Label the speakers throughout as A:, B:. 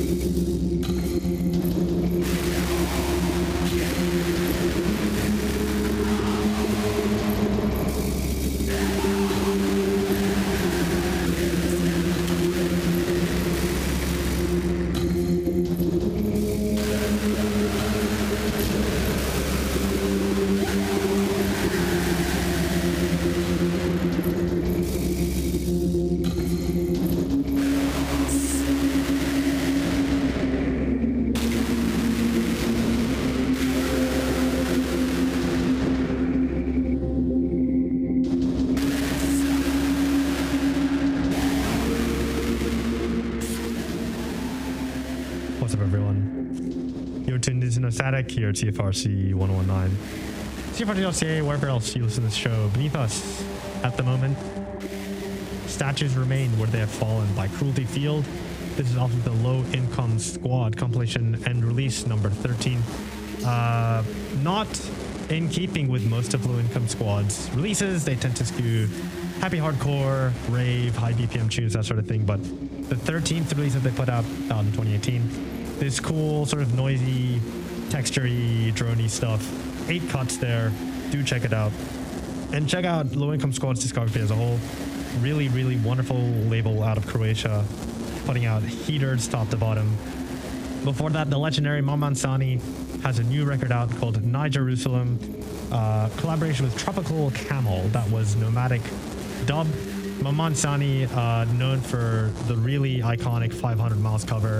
A: What's up, everyone? You're tuned into No Static here at CFRC 1019. CFRC.ca, wherever else you listen to this show. Beneath us, at the moment, statues remain where they have fallen by Cruelty Field. This is off of the Low Income Squad compilation and release number 13. Not in keeping with most of Low Income Squad's releases. They tend to skew happy hardcore, rave, high BPM tunes, that sort of thing. But the 13th release that they put out in 2018, this cool sort of noisy, textury, droney stuff. 8 cuts there. Do check it out. And check out Low Income Squad's discography as a whole. Really, really wonderful label out of Croatia, putting out heaters top to bottom. Before that, the legendary Maman Sani has a new record out called Nigerusalem, collaboration with Tropical Camel. That was Nomadic dub. Maman Sani, known for the really iconic 500 Miles cover.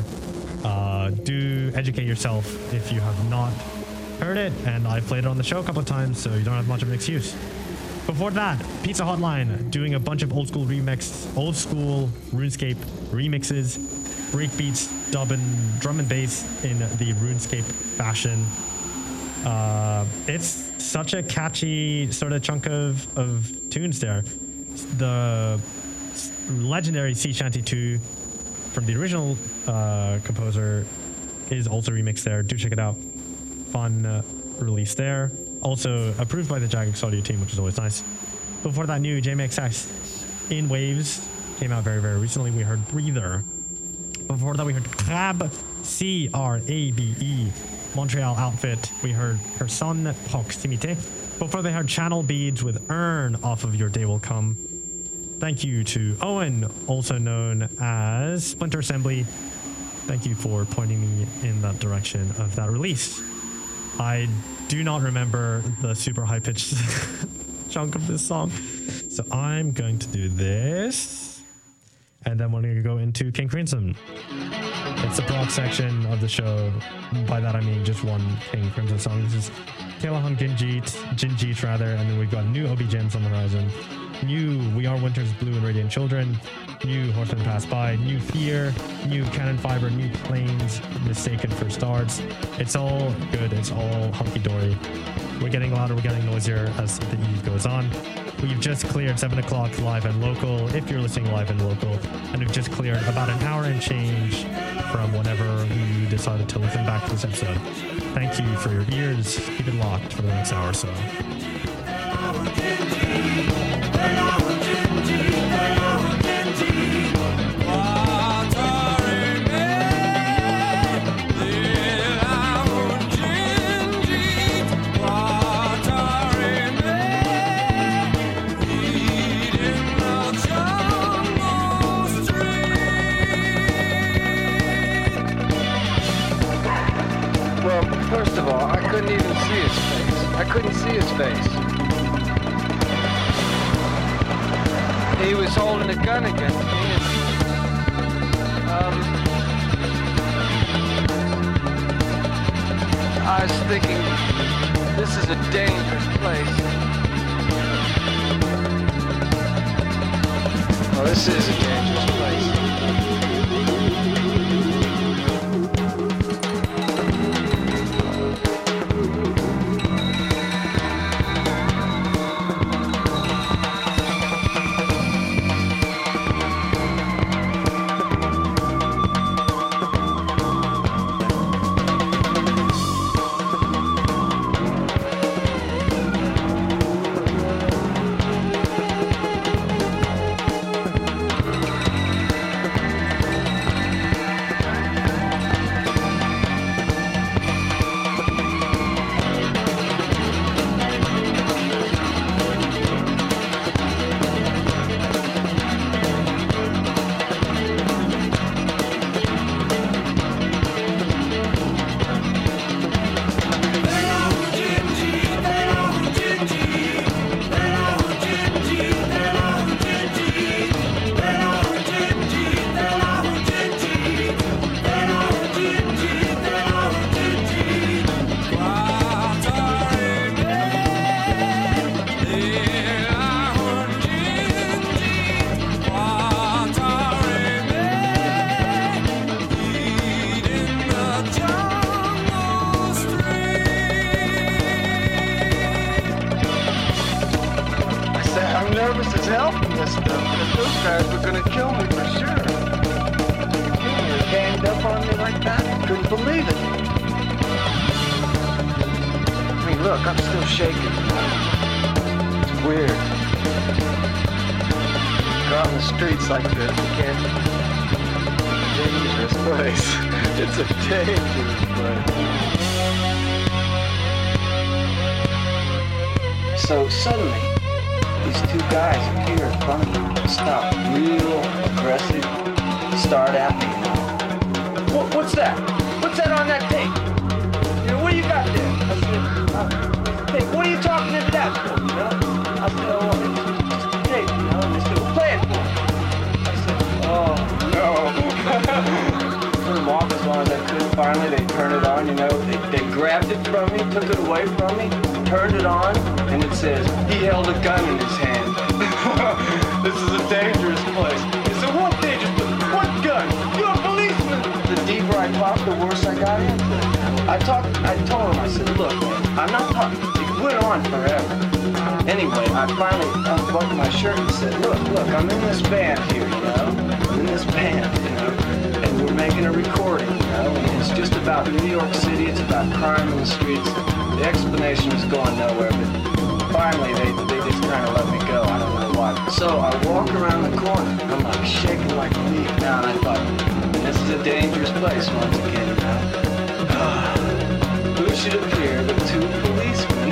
A: Do educate yourself if you have not heard it, and I played it on the show a couple of times, so you don't have much of an excuse. Before that, Pizza Hotline doing a bunch of old school RuneScape remixes, breakbeats, drum and bass in the RuneScape fashion. It's such a catchy sort of chunk of tunes there. The legendary Sea Shanty 2 from the original composer is also remixed there. Do check it out. Fun release there. Also approved by the Jagex Audio team, which is always nice. Before that, new JMXX In Waves came out very, very recently. We heard Breather. Before that, we heard Crabe, C-R-A-B-E, Montreal outfit. We heard Person Proximité. Before they heard Channel Beads with Earn off of Your Day Will Come. Thank you to Owen, also known as Splinter Assembly. Thank you for pointing me in that direction of that release. I do not remember the super high-pitched chunk of this song, so I'm going to do this, and then we're going to go into King Crimson. It's the prog section of the show. By that I mean just one King Crimson song. This is Kalahan Jinjeet rather, and then we've got new Obi Gems on the horizon. New We Are Winter's Blue and Radiant Children, new Horsemen Pass By, new Fear, new Cannon Fiber, new Planes, Mistaken for Stars. It's all good, it's all hunky-dory. We're getting louder, we're getting noisier as the eve goes on. We've just cleared 7 o'clock live and local, if you're listening live and local, and we've just cleared about an hour and change from whenever you decided to listen back to this episode. Thank you for your ears. Keep it locked for the next hour or so.
B: First of all, I couldn't even see his face. I couldn't see his face. He was holding a gun against me. I was thinking, this is a dangerous place. Well, this is a dangerous place. guys were gonna kill me for sure. You were ganged up on me like that? Couldn't believe it. I mean, look, I'm still shaking. It's weird. Go out in the streets like this, you can't. Dangerous place. It's a dangerous place. So suddenly, these two guys appear in front of me, stop real aggressive, start at me, you know. What's that? What's that on that tape? You know, what do you got there? I said, hey, what are you talking into that for, you know? I said, oh, it's just a tape, you know? And they said, well, play it for me. I said, oh, no. Turned them off as long as I could. Finally, they turned it on, you know. They grabbed it from me, took it away from me, turned it on, and it says, he held a gun in his hand. This is a dangerous place. He said, what dangerous place? What gun? You're a policeman. The deeper I talked, the worse I got into it. I told him, I said, look, man, I'm not talking. It went on forever. Anyway, I finally unbuckled my shirt and said, look, I'm in this band here, you know? I'm in this band, you know? And we're making a recording, you know? And it's just about New York City. It's about crime in the streets. The explanation was going nowhere, but finally they just kind of let me go. I don't know why. So I walk around the corner. I'm like shaking like a leaf now, and I thought, this is a dangerous place once again, you know? Who should appear but two policemen?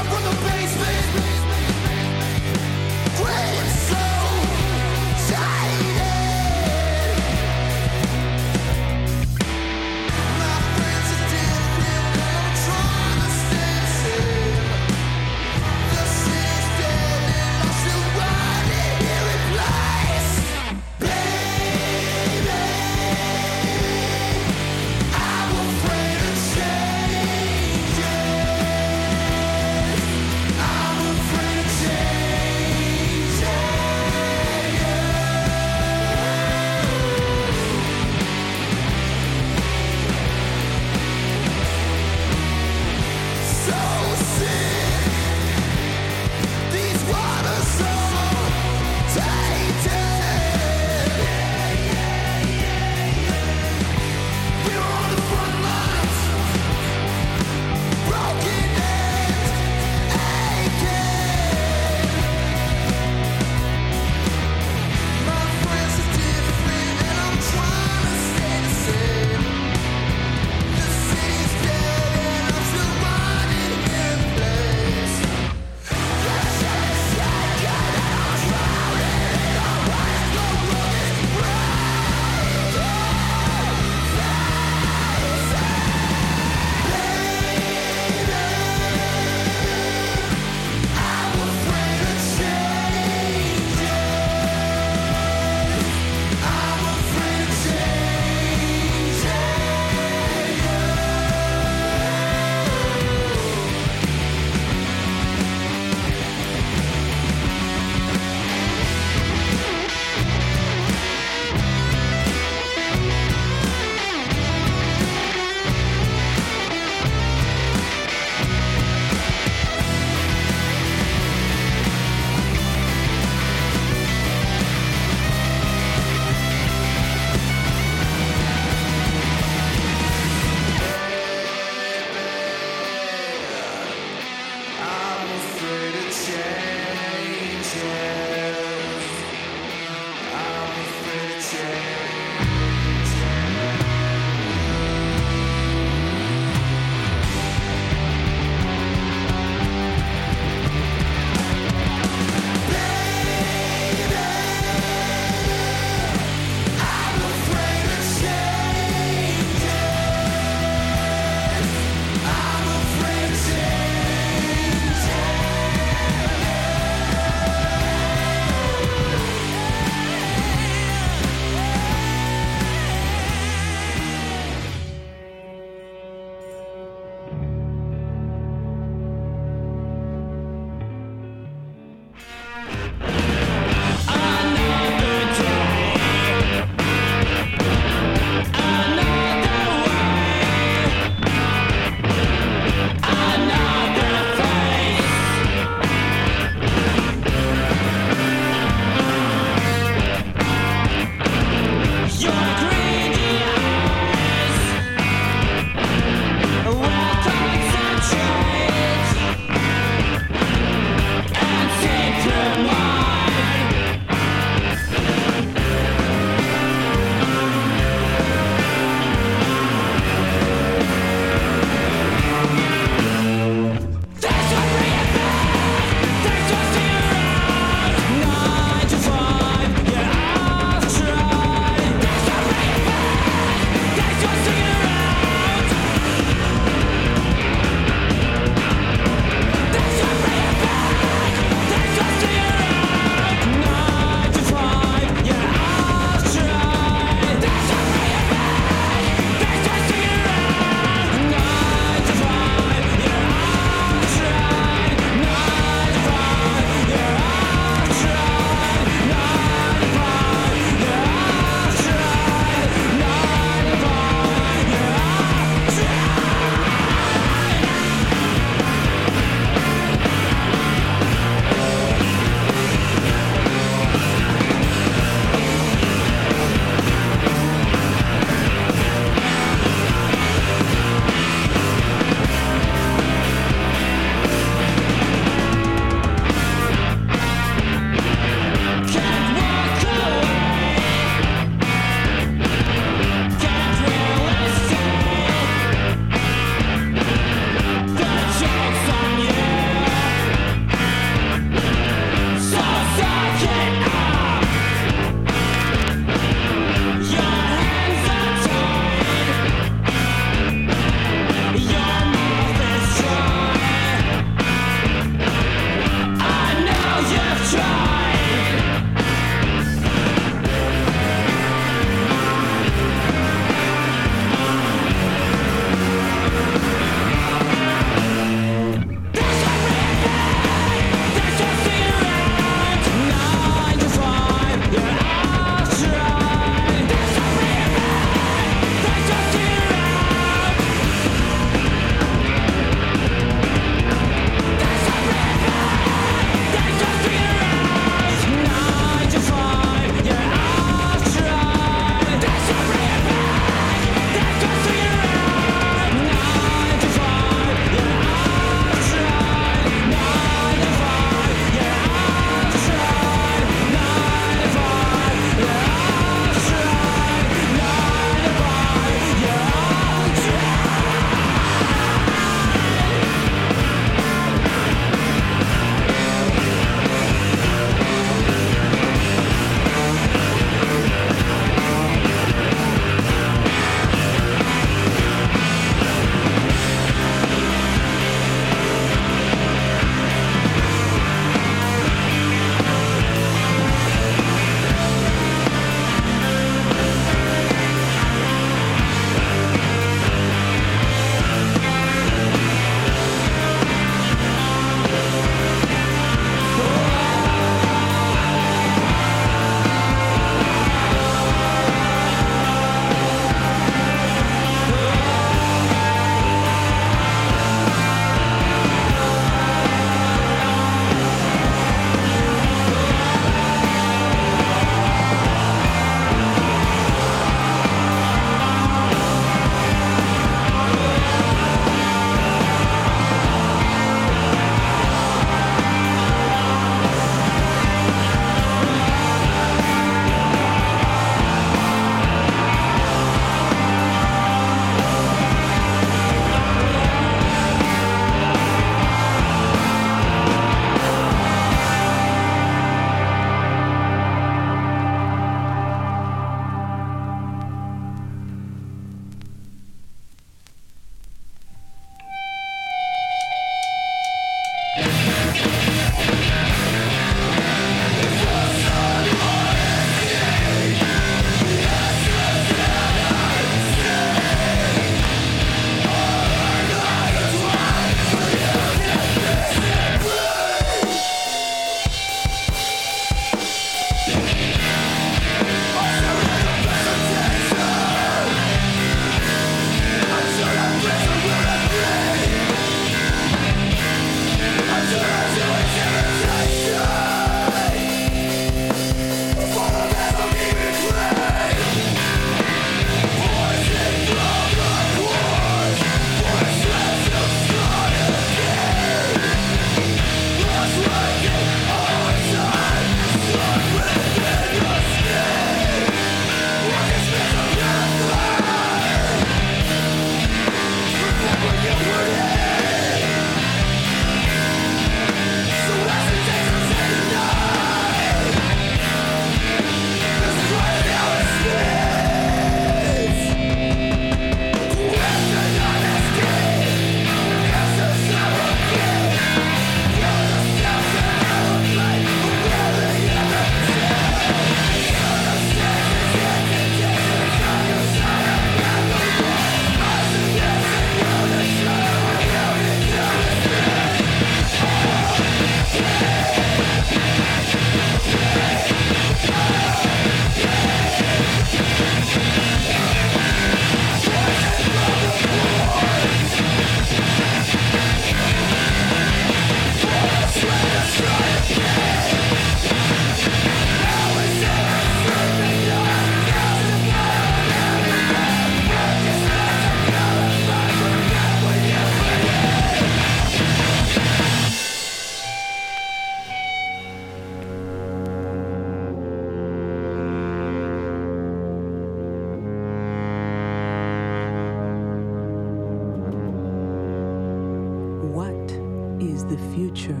C: future.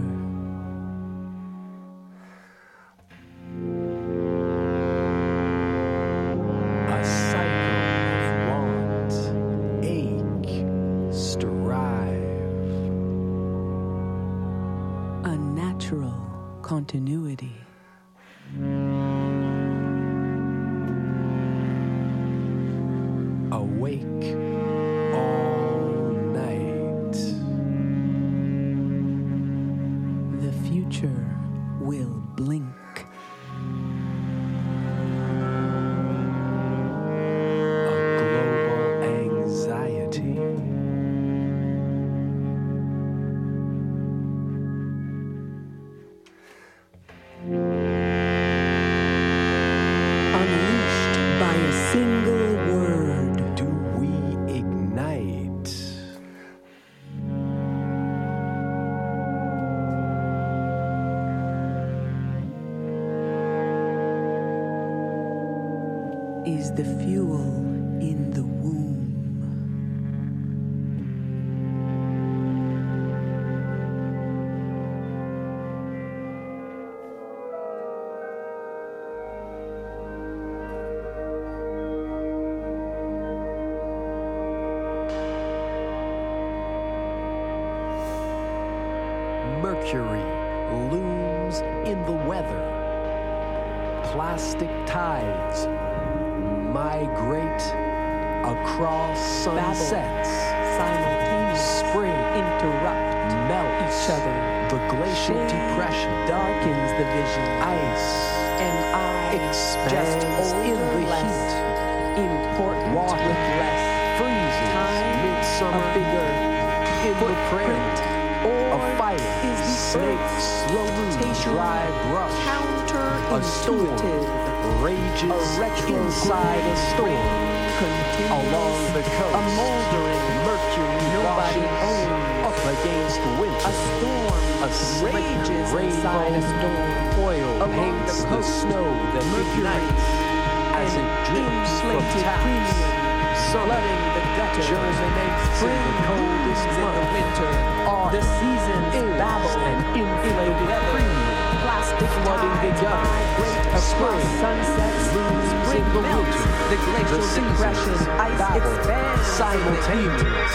C: A cycle of want, ache, strive. A natural continuity. Awake all night. The future will blink. A global anxiety. Unleashed by a single word, do we ignite? Is the fuel in the womb? Mercury looms in the weather. Plastic tides migrate across sunsets. Simultaneous spring interrupt, melt each other. The glacial depression darkens the vision. Ice and expands in the heat. Important water with less freezes. Midsummer bigger in the prairie. A fire, snakes, dry brush, a storm rages inside a storm. Along the coast, a moldering mercury washes up against winter. A storm rages inside a storm. Oil paints the snow that ignites as it drips from taps. Flooding the gutter, germinates in the coldest in the winter. The seasons babble and inflated premium. Plastic flooding the gutter. Across sunsets, spring melts. The glacial depression, ice expands simultaneous.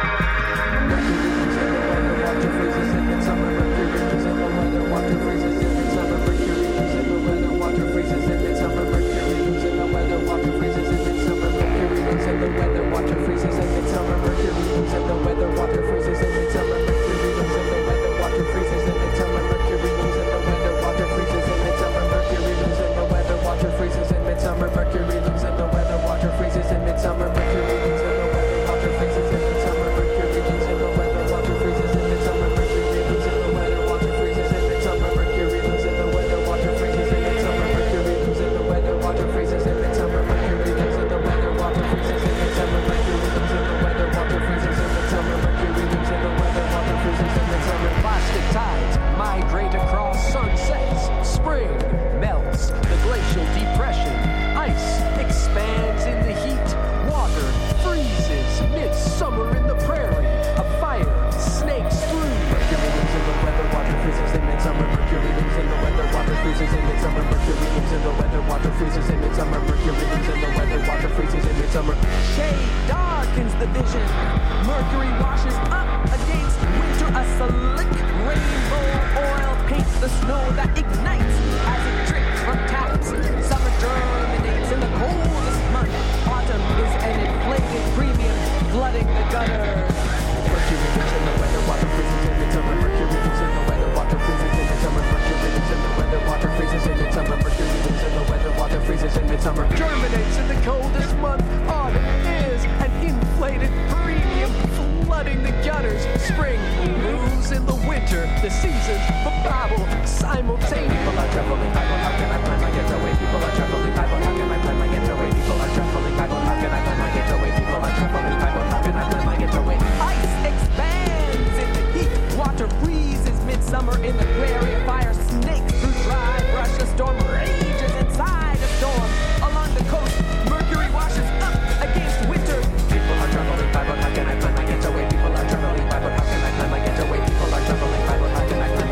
C: Water freezes in midsummer, mercury is in the weather. Water freezes in midsummer, mercury is in the weather. Water freezes in midsummer, mercury is in the weather. Water freezes in midsummer, mercury is in the weather. Water freezes in midsummer, mercury is in the weather. Water freezes in midsummer, mercury is in the weather. Water freezes in midsummer, mercury is in the weather. Water freezes in midsummer, mercury is in the weather. Water freezes in midsummer, mercury is in the weather. Water freezes in midsummer, mercury is in the weather. Water freezes in midsummer, mercury is in the weather. Water freezes in midsummer, mercury is in the weather. Water freezes in midsummer, mercury is in the weather. Water freezes in midsummer, mercury is in the weather. Water freezes in midsummer, mercury is in the weather. Water freezes in midsummer, mercury is in the weather. Water freezes in midsummer, mercury is in the weather. Water freezes in midsummer. Plastic tides migrate across sunsets. Spring melts the glacial depression. Ice expands in the heat. Water freezes midsummer in the prairie. A fire snakes through. Mercury is in the weather. Water freezes in midsummer. Mercury is in the weather. Water freezes in midsummer. Mercury is in the weather. Water freezes in midsummer. Mercury is in the weather. Water freezes in midsummer. Shade darkens the vision. Mercury washes up against winter. A slick rainbow oil paints the snow that ignites as it drips from taps. Summer germinates in the coldest month. Autumn is an inflated premium flooding the gutters. Mercury is in the weather. Water freezes in midsummer. Mercury is in the weather. Water freezes in midsummer. Mercury is in the weather. Water freezes in midsummer. Mercury is in the weather. Water freezes in midsummer. Germinates in the coldest month. Autumn is an inflated premium flooding the gutters. Spring moves in the winter. The seasons babble simultaneously. People are traveling. How can I plan my getaway? People are traveling. How can I plan my getaway? People are traveling. How can I plan my getaway? People are traveling. How can I plan my getaway? Ice expands in the heat. Water freezes midsummer in the prairie. Fire snakes through dry brush. A storm rages inside a storm. Along the coast, mercury washes up against winter. People are traveling. How can I plan my getaway? People are traveling. How can I plan my getaway? People are traveling. How can I plan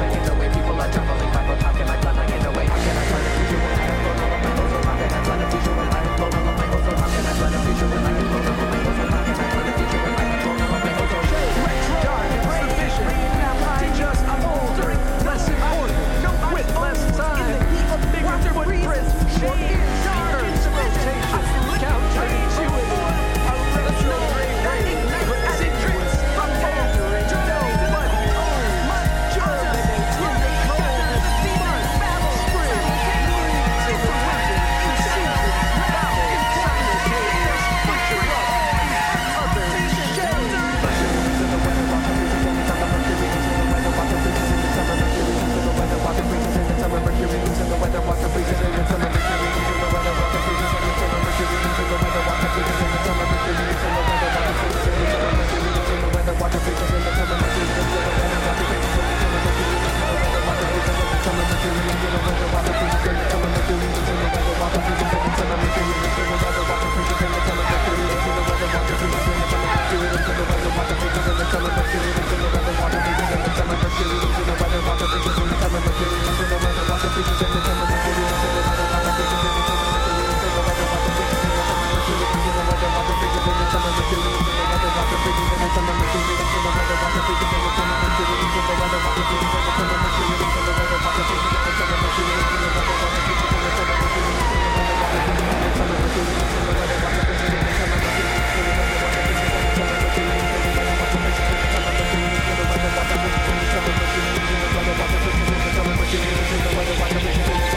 C: Mercury,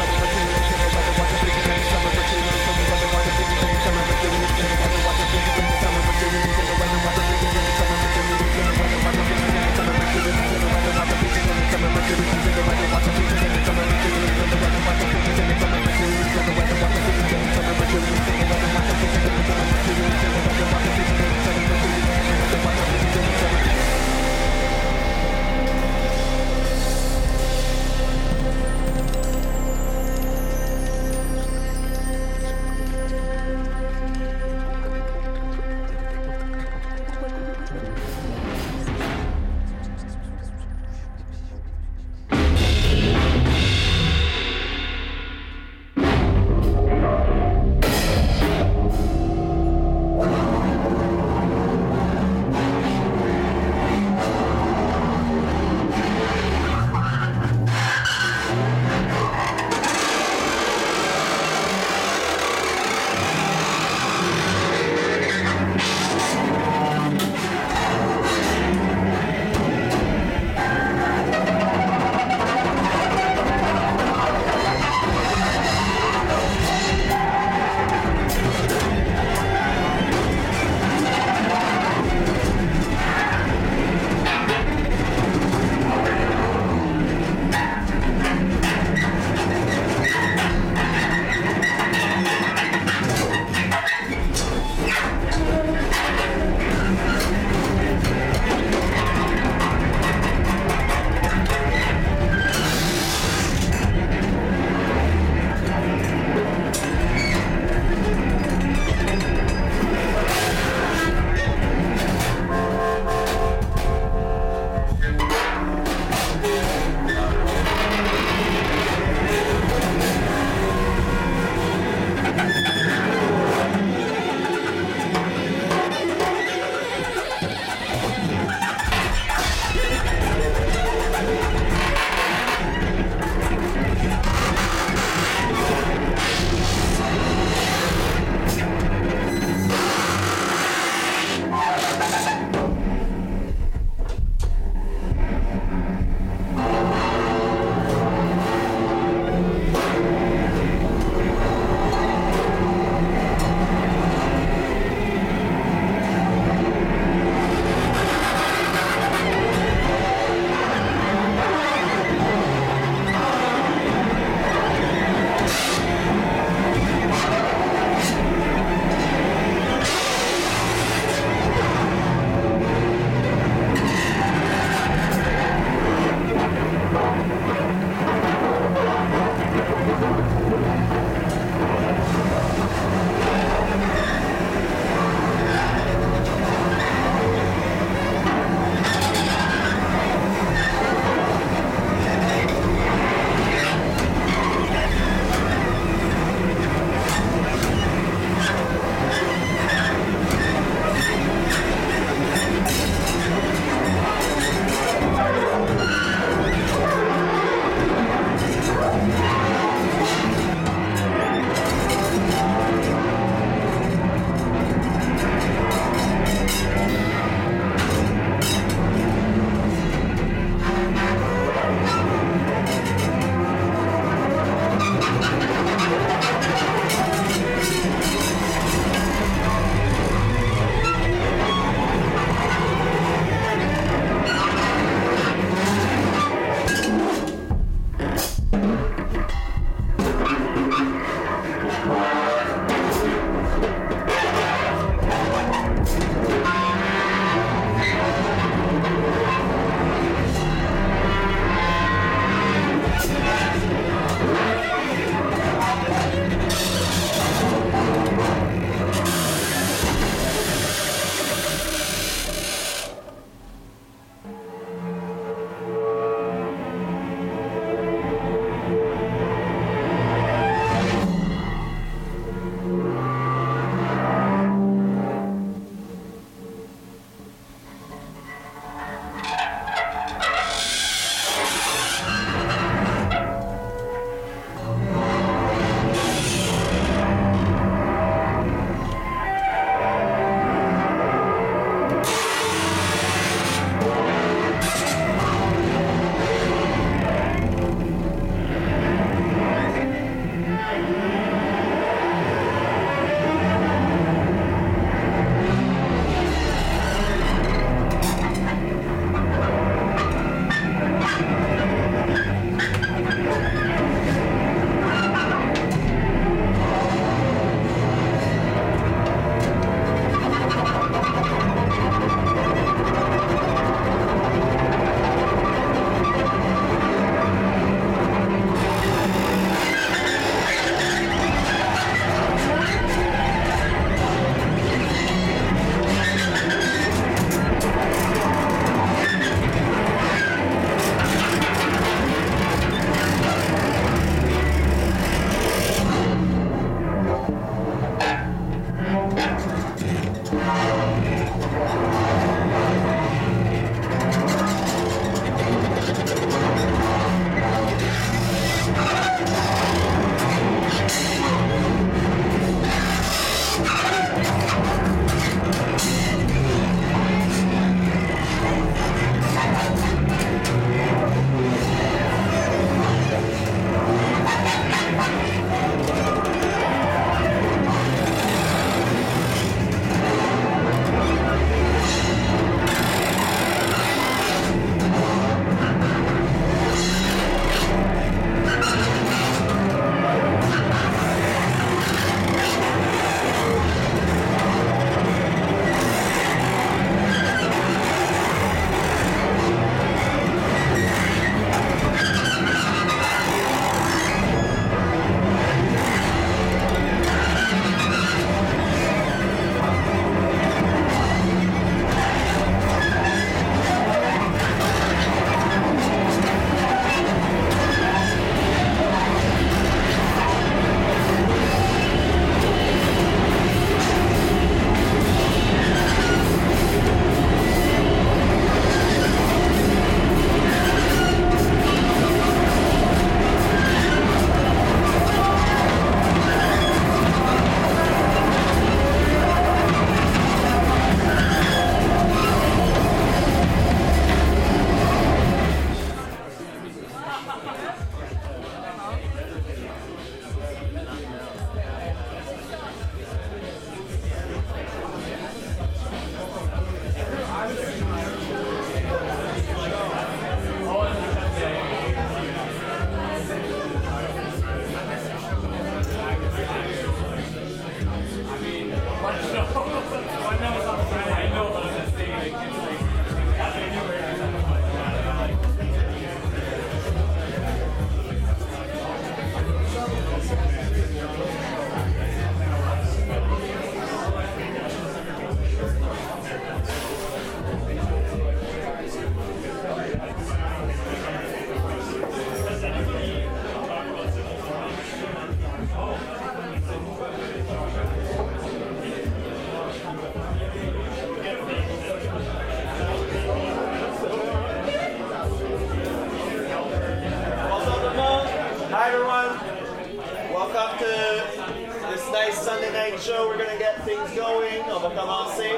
D: Hi everyone, welcome to this nice Sunday night show. We're gonna get things going. On va commencer.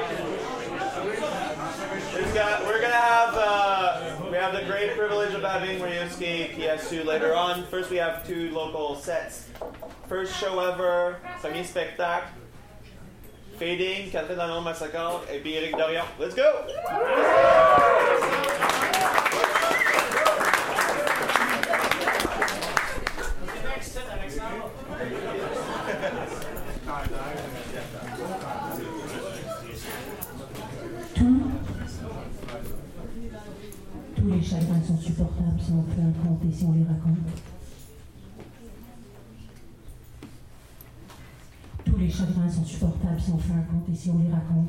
D: We have the great privilege of having Ryusuke Kiyasu later on. First we have 2 local sets. First show ever, semi-spectacle. Fading, Catherine Danon Massacre, et puis Eric Dorion. Let's go!
E: Tous les chagrins sont supportables si on fait un conte et si on les raconte. Tous les chagrins sont supportables si on fait un conte et si on les raconte.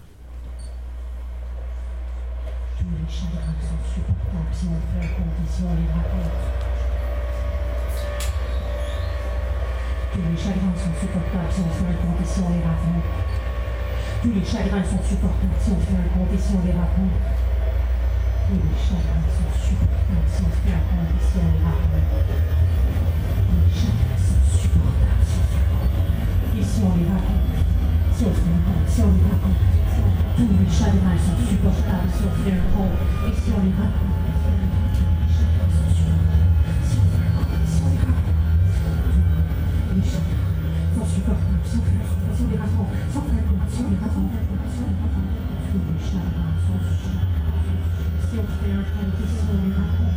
E: Tous les chagrins sont supportables si on fait un conte et si on les raconte. Tous les chagrins sont supportables si on fait un conte et si on les raconte. Tous les chagrins sont supportables si on fait un conte et si on les raconte. Tous les chagrins sont supportables si on fait un conte et si on les raconte. Tous les chagrins sont supportables si on fait un conte et si on les raconte. Si on fait un conte, si on les raconte. Tous les chagrins sont supportables si on fait un conte et si on les raconte. Tous les chagrins sont supportables si on fait un conte et si on les raconte. Tous les chagrins sont supportables si on fait un conte et si on les raconte. Si on fait un conte, si on les raconte. Tous les chagrins sont supportables. Si on fait un conte et si on les raconte.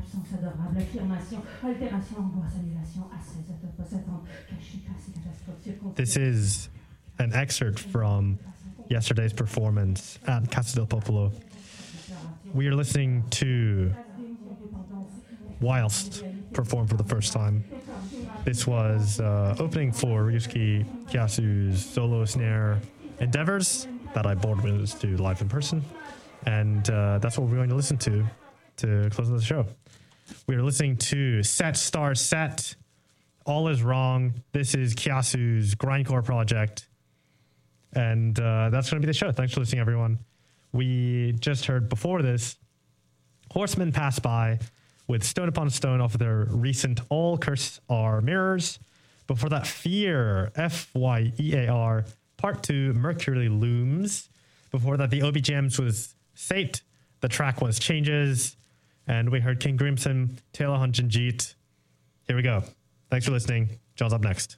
E: absence adorable, affirmation, altération, angoisse, annulation, ascèse, post-attente, cachet, casse, catastrophe, circonstance.
A: This is an excerpt from yesterday's performance at Casa del Popolo. We are listening to Whilst perform for the first time. This was opening for Ryusuke Kiyasu's solo snare endeavors that I board witness to live in person. And that's what we're going to listen to close the show. We are listening to Set Star Set, All Is Wrong. This is Kiyasu's grindcore project. And that's going to be the show. Thanks for listening, everyone. We just heard before this Horsemen Pass By with Stone Upon Stone off of their recent All Curse Are Mirrors. Before that, Fear, F-Y-E-A-R, Part 2, Mercury Looms. Before that, the OBGMs was Sate. The track was Changes. And we heard King Grimson, Taylor Hunjinjeet. Here we go. Thanks for listening. John's up next.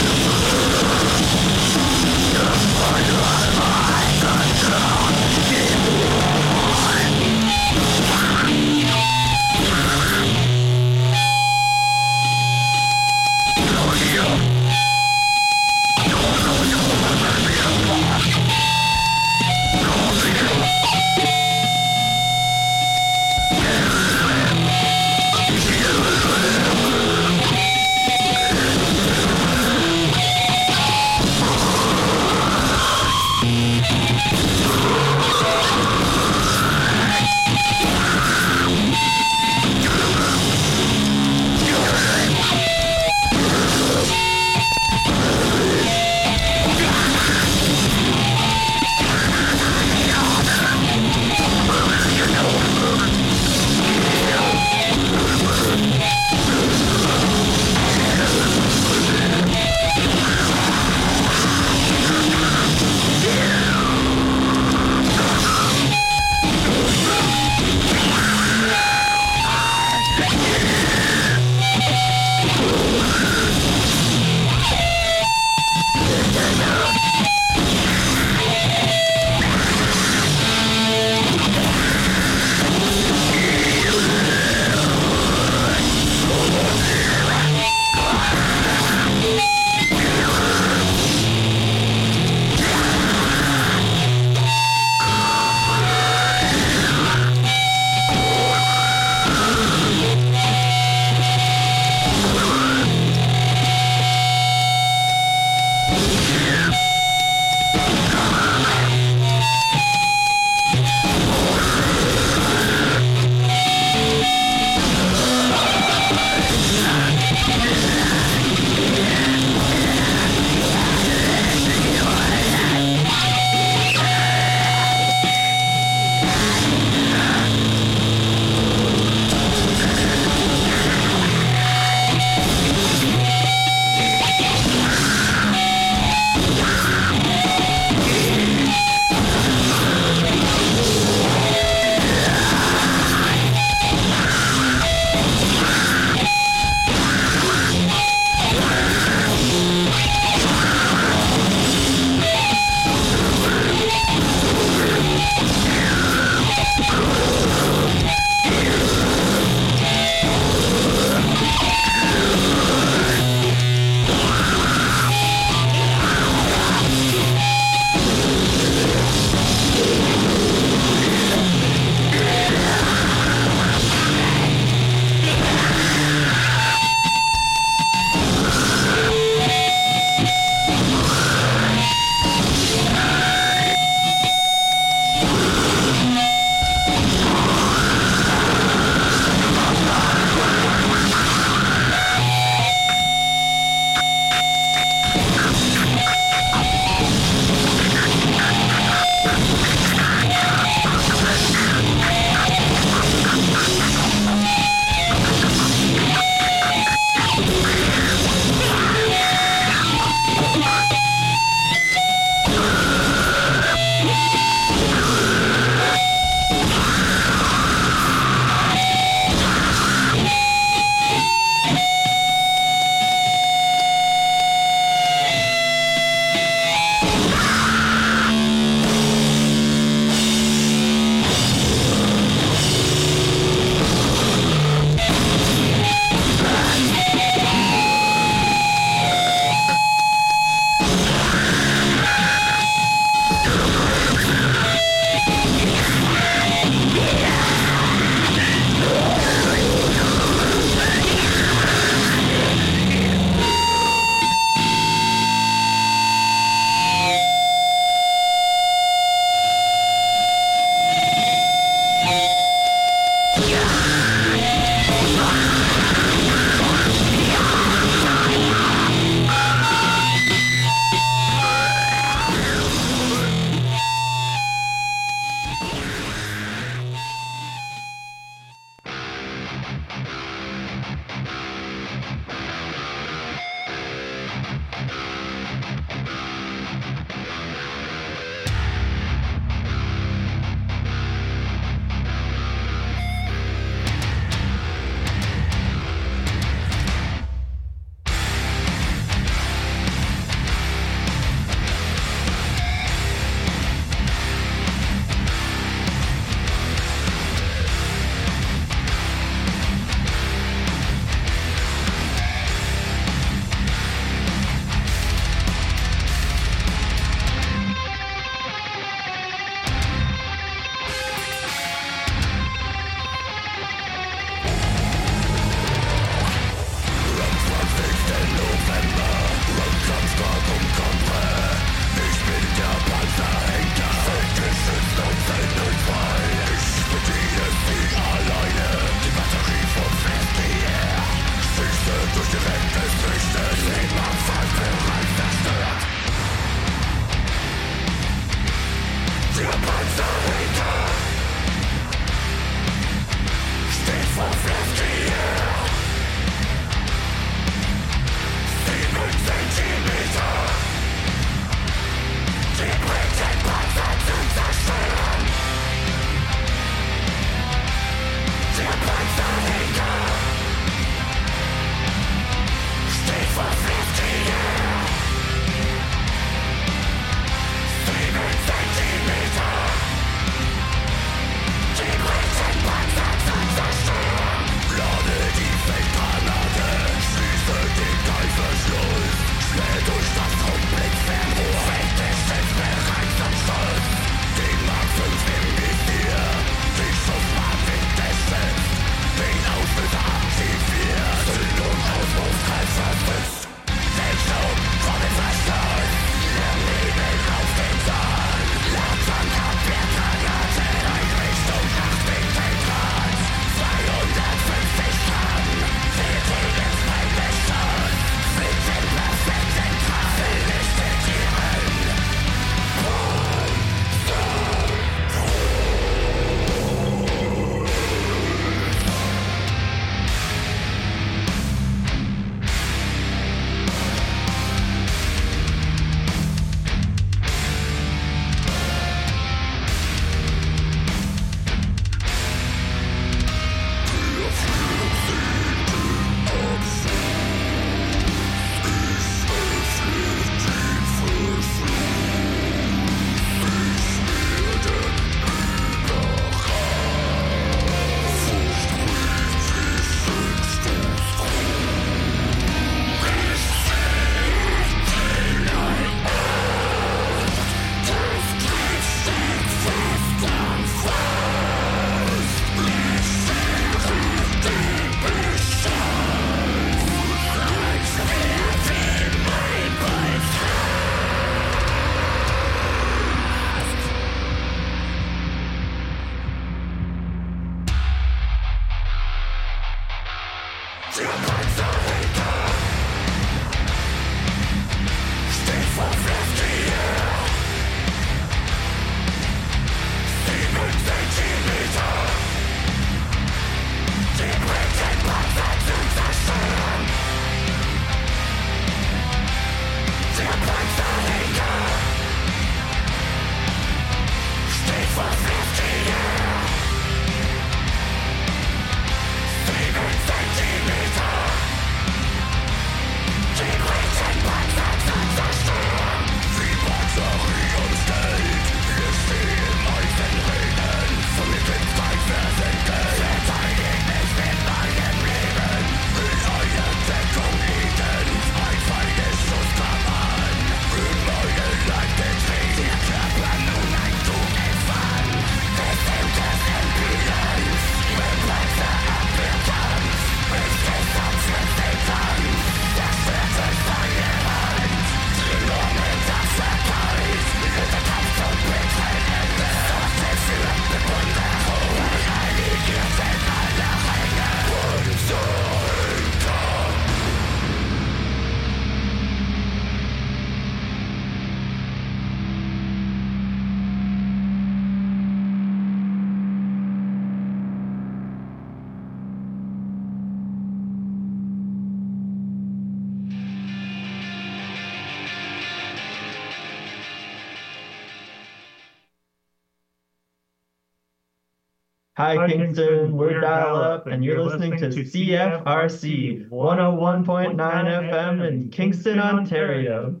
F: Hi, Kingston, we're Dial Up, and you're listening to CFRC 101.9 FM in Kingston, Ontario.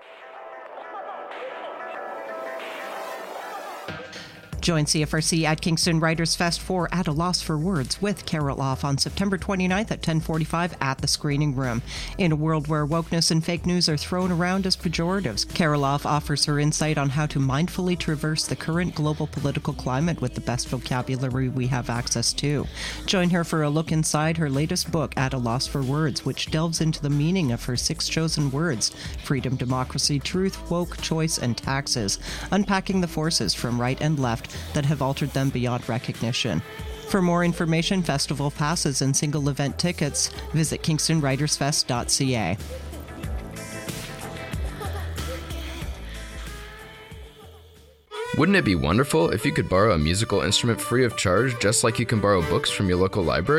G: Join CFRC at Kingston Writers Fest for At a Loss for Words with Carol Off on September 29th at 10:45 at the Screening Room. In a world where wokeness and fake news are thrown around as pejoratives, Carol Off offers her insight on how to mindfully traverse the current global political climate with the best vocabulary we have access to. Join her for a look inside her latest book, At a Loss for Words, which delves into the meaning of her 6 chosen words: freedom, democracy, truth, woke, choice, and taxes, unpacking the forces from right and left that have altered them beyond recognition. For more information, festival passes, and single event tickets, visit kingstonwritersfest.ca.
H: Wouldn't it be wonderful if you could borrow a musical instrument free of charge, just like you can borrow books from your local library?